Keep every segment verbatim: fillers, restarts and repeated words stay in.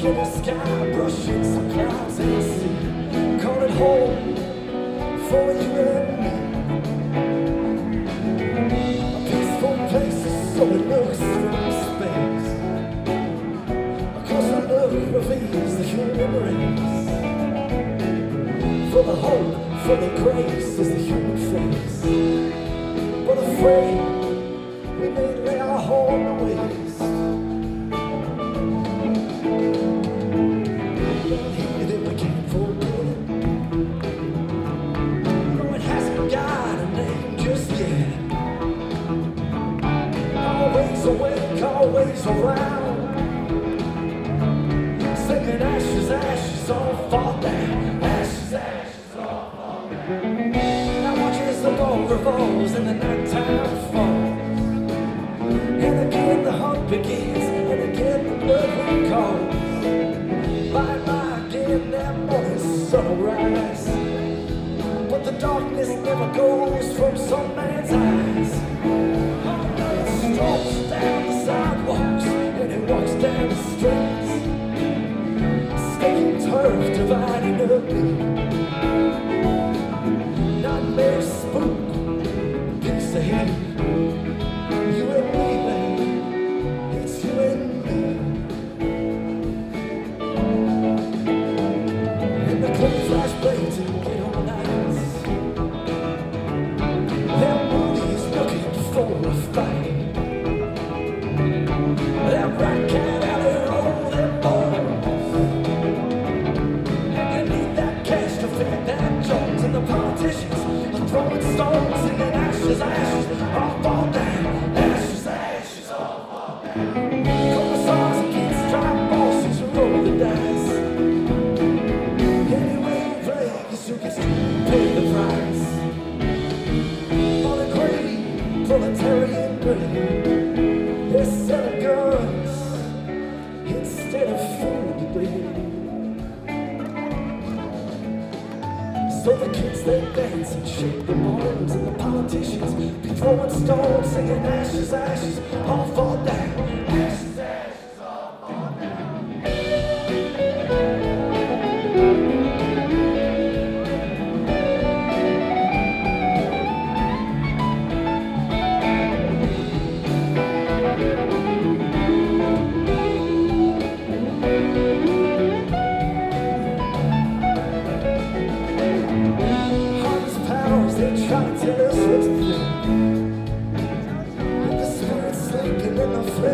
in the sky, brushing some clouds in the sea. Call it home for you and me. A peaceful place, so it looks from space. Cause the love reveals the human race. For the hope, for the grace is the human face. But afraid we may lay our horn to waste. Down here that we can't forget. No, it hasn't got a name just yet. Always awake, always around. Singing ashes, ashes, all fall down. Ashes, ashes, all fall down. Now watch as the ball revolves and the nighttime falls. And again the hunt begins, and again the blood recalls. Bye bye again, that morning sun will rise. But the darkness never goes from some man's eyes. Oh no, it stalks down the sidewalks, and it walks down the streets. Staking turf, dividing up me. Nightmare spook, piece of heat. You and me, babe, it's you and me. And the clear flash blades and get on nights. Them movies looking for a fight. That rat cat out there, oh, them boys. And you need that cash to feed that Jones and the politicians are throwing stones and then ashes, ashes, all fall down. Ashes, ashes, all fall down. Commissars against strike bosses who roll the dice. Anyway you play, you still get to pay the price. On a great proletarian grave, they're selling guns instead of food today. So the kids they dance and shake the arms, and the politicians be throwing stones, singing ashes, ashes, all fall down. Ashes, ashes, all fall down. Harvest powers, they try to tell us what to think. With the spirit sleeping in the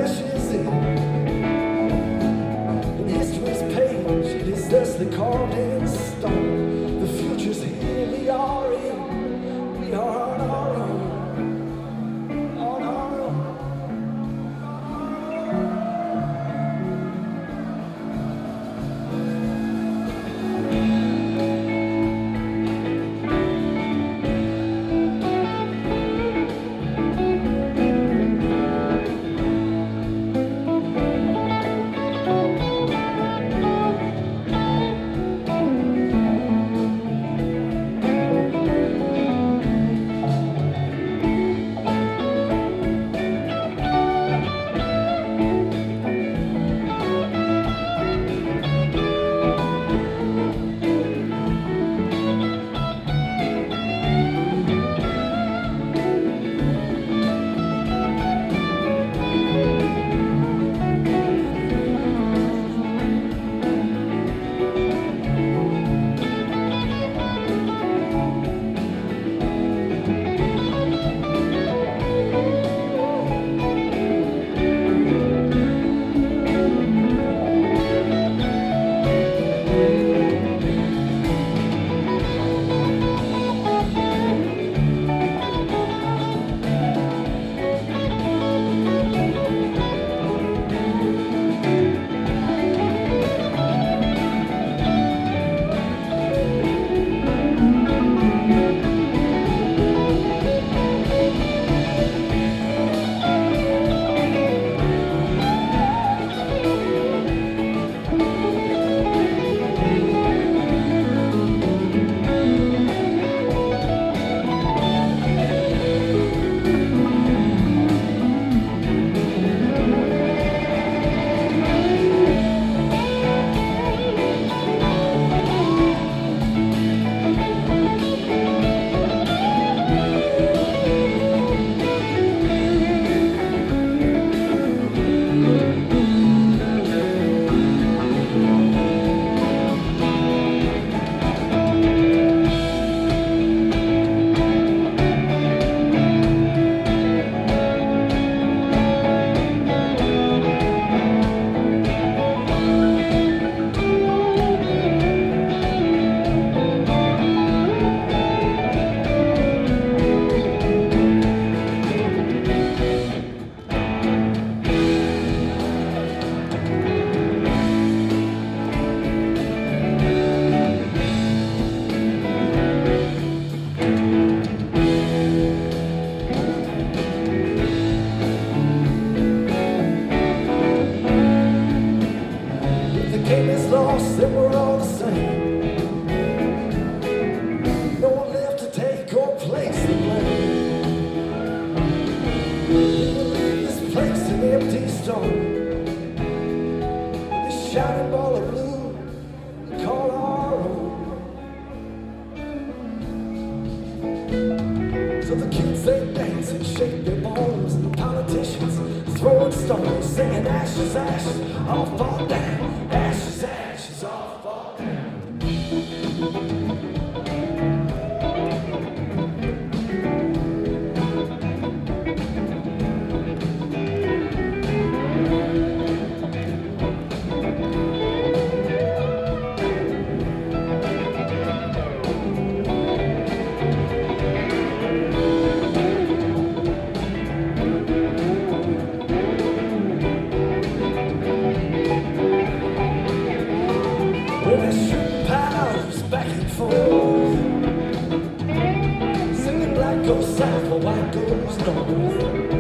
game is lost and we're all the same. No one left to take or place the blame. We will leave this place an empty stone. This shining ball of blue we call our own. So the kids they dance and shake their bones, and the politicians throwing stones, singing ashes, ashes, all fall down. Ashes, ashes, all fall down. When they shoot powers back and forth, singing black goes south while white goes north.